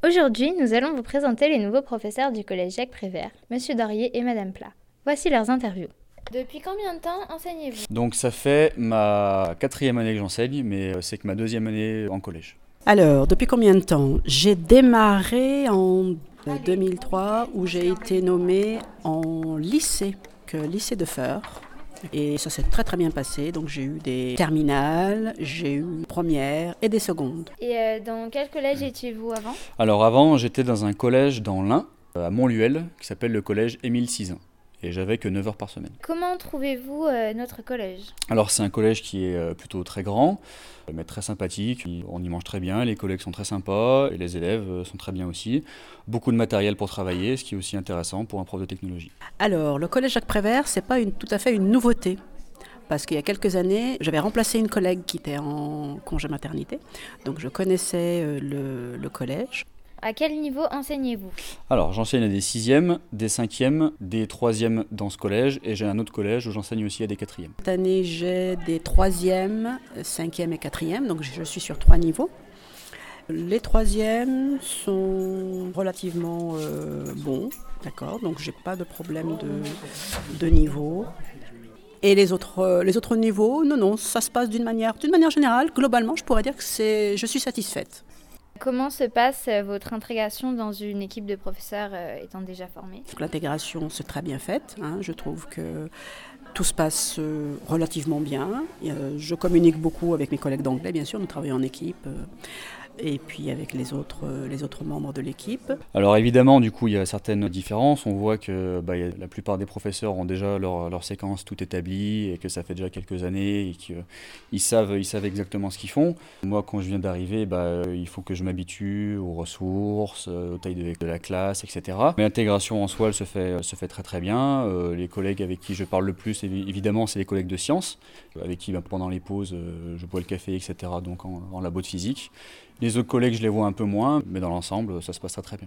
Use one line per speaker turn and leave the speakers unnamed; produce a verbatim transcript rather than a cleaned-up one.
Aujourd'hui, nous allons vous présenter les nouveaux professeurs du collège Jacques Prévert, Monsieur Dorier et Madame Plat. Voici leurs interviews. Depuis combien de temps enseignez-vous ?
Donc ça fait ma quatrième année que j'enseigne, mais c'est que ma deuxième année en collège.
Alors, depuis combien de temps ? J'ai démarré en deux mille trois où j'ai été nommée en lycée, que lycée de Feur. Et ça s'est très très bien passé, donc j'ai eu des terminales, j'ai eu premières et des secondes.
Et euh, dans quel collège étiez-vous avant ?
Alors avant, j'étais dans un collège dans l'Ain, à Montluel, qui s'appelle le collège Émile Sizun. Et j'avais que neuf heures par semaine.
Comment trouvez-vous euh, notre collège ?
Alors c'est un collège qui est euh, plutôt très grand, mais très sympathique. On y mange très bien, les collègues sont très sympas et les élèves euh, sont très bien aussi. Beaucoup de matériel pour travailler, ce qui est aussi intéressant pour un prof de technologie.
Alors, le collège Jacques Prévert, c'est pas une, tout à fait une nouveauté. Parce qu'il y a quelques années, j'avais remplacé une collègue qui était en congé maternité. Donc je connaissais euh, le, le collège.
À quel niveau enseignez-vous ?
Alors j'enseigne à des sixièmes, des cinquièmes, des troisièmes dans ce collège et j'ai un autre collège où j'enseigne aussi à des quatrièmes.
Cette année, j'ai des troisièmes, cinquièmes et quatrièmes, donc je suis sur trois niveaux. Les troisièmes sont relativement euh, bons, d'accord, donc j'ai pas de problème de, de niveau. Et les autres, les autres niveaux, non, non, ça se passe d'une manière, d'une manière générale, globalement, je pourrais dire que c'est, je suis satisfaite.
Comment se passe votre intégration dans une équipe de professeurs euh, étant déjà formés ?
L'intégration s'est très bien faite, hein, je trouve que tout se passe euh, relativement bien. Euh, je communique beaucoup avec mes collègues d'anglais, bien sûr, nous travaillons en équipe. Euh, et puis avec les autres, les autres membres de l'équipe.
Alors évidemment, du coup, il y a certaines différences. On voit que bah, y a, la plupart des professeurs ont déjà leur, leur séquence tout établie et que ça fait déjà quelques années et qu'ils savent, ils savent exactement ce qu'ils font. Moi, quand je viens d'arriver, bah, il faut que je m'habitue aux ressources, aux tailles de, de la classe, et cetera. Mais l'intégration en soi, elle se fait, elle se fait très très bien. Euh, les collègues avec qui je parle le plus, évidemment, c'est les collègues de sciences, avec qui bah, pendant les pauses, je bois le café, et cetera. Donc en, en labo de physique. Les autres collègues, je les vois un peu moins, mais dans l'ensemble, ça se passe très très bien.